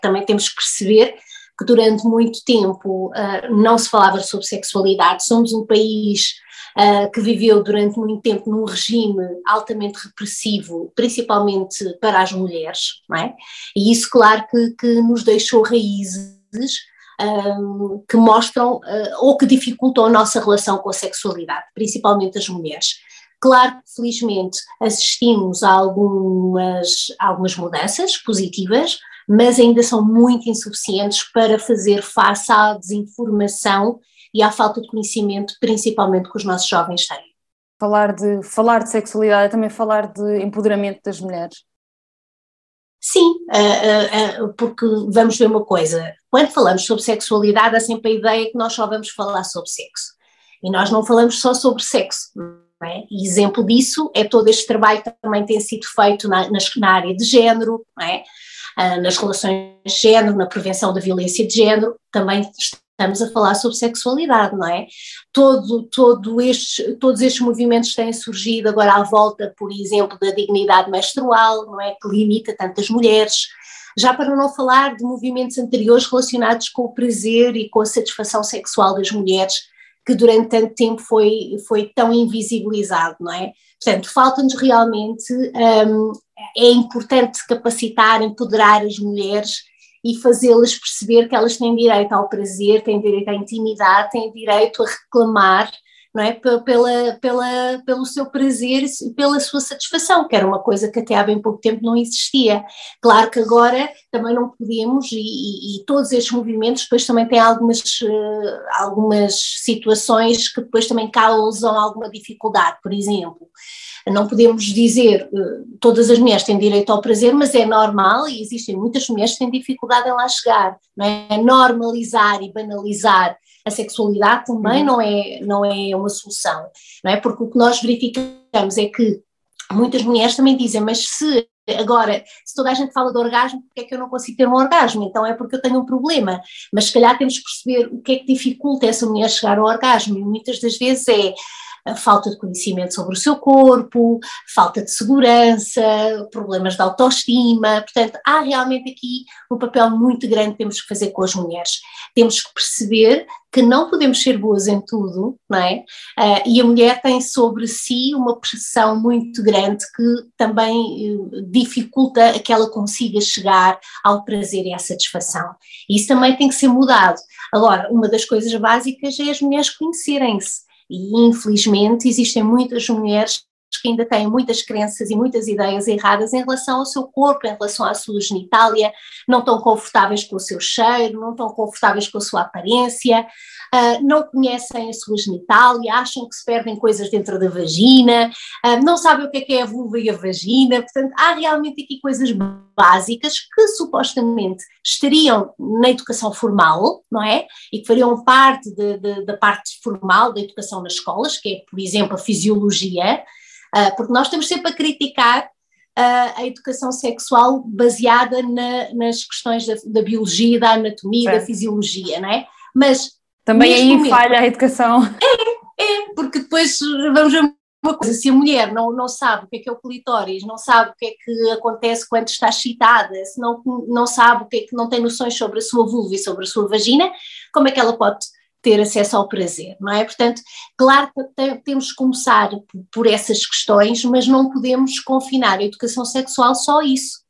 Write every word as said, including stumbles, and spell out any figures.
também temos que perceber que durante muito tempo uh, não se falava sobre sexualidade. Somos um país uh, que viveu durante muito tempo num regime altamente repressivo, principalmente para as mulheres, não é? E isso, claro, que, que nos deixou raízes um, que mostram uh, ou que dificultam a nossa relação com a sexualidade, principalmente as mulheres. Claro que, felizmente, assistimos a algumas, algumas mudanças positivas, mas ainda são muito insuficientes para fazer face à desinformação e à falta de conhecimento, principalmente que os nossos jovens têm. Falar de, falar de sexualidade é também falar de empoderamento das mulheres? Sim, uh, uh, uh, porque vamos ver uma coisa, quando falamos sobre sexualidade há sempre a ideia que nós só vamos falar sobre sexo, e nós não falamos só sobre sexo, não é? E exemplo disso é todo este trabalho que também tem sido feito na, na área de género, não é? Uh, nas relações de género, na prevenção da violência de género, também estamos a falar sobre sexualidade, não é? Todo, todo estes, todos estes movimentos têm surgido agora à volta, por exemplo, da dignidade menstrual, não é? Que limita tantas mulheres, já para não falar de movimentos anteriores relacionados com o prazer e com a satisfação sexual das mulheres, que durante tanto tempo foi, foi tão invisibilizado, não é? Portanto, falta-nos realmente, um, é importante capacitar, empoderar as mulheres e fazê-las perceber que elas têm direito ao prazer, têm direito à intimidade, têm direito a reclamar, não é? Pela, pela, pelo seu prazer e pela sua satisfação, que era uma coisa que até há bem pouco tempo não existia. Claro que agora também não podemos, e, e, e todos estes movimentos depois também têm algumas, uh, algumas situações que depois também causam alguma dificuldade. Por exemplo, não podemos dizer uh, todas as mulheres têm direito ao prazer, mas é normal e existem muitas mulheres que têm dificuldade em lá chegar, não é? Normalizar e banalizar a sexualidade também uhum. não, é, não é uma solução, não é? Porque o que nós verificamos é que muitas mulheres também dizem, mas se agora, se toda a gente fala de orgasmo, porque é que eu não consigo ter um orgasmo? Então é porque eu tenho um problema, mas se calhar temos que perceber o que é que dificulta essa mulher chegar ao orgasmo, e muitas das vezes é a falta de conhecimento sobre o seu corpo, falta de segurança, problemas de autoestima. Portanto, há realmente aqui um papel muito grande que temos que fazer com as mulheres. Temos que perceber que não podemos ser boas em tudo, não é? Uh, e a mulher tem sobre si uma pressão muito grande que também uh, dificulta que ela consiga chegar ao prazer e à satisfação. E isso também tem que ser mudado. Agora, uma das coisas básicas é as mulheres conhecerem-se. E, infelizmente, existem muitas mulheres que ainda têm muitas crenças e muitas ideias erradas em relação ao seu corpo, em relação à sua genitália, não estão confortáveis com o seu cheiro, não estão confortáveis com a sua aparência, uh, não conhecem a sua genitália, acham que se perdem coisas dentro da vagina, uh, não sabem o que é que é a vulva e a vagina. Portanto, há realmente aqui coisas básicas que supostamente estariam na educação formal, não é? E que fariam parte de, de, da parte formal da educação nas escolas, que é, por exemplo, a fisiologia, uh, porque nós estamos sempre a criticar uh, a educação sexual baseada na, nas questões da, da biologia, da anatomia, é. da fisiologia, não é? Mas também aí momento, falha a educação. É, é, porque depois vamos ver uma coisa, se a mulher não, não sabe o que é que é o clitóris, não sabe o que é que acontece quando está excitada, se não, não sabe o que é que não tem noções sobre a sua vulva e sobre a sua vagina, como é que ela pode ter acesso ao prazer, não é? Portanto, claro que temos que começar por essas questões, mas não podemos confinar a educação sexual só a isso.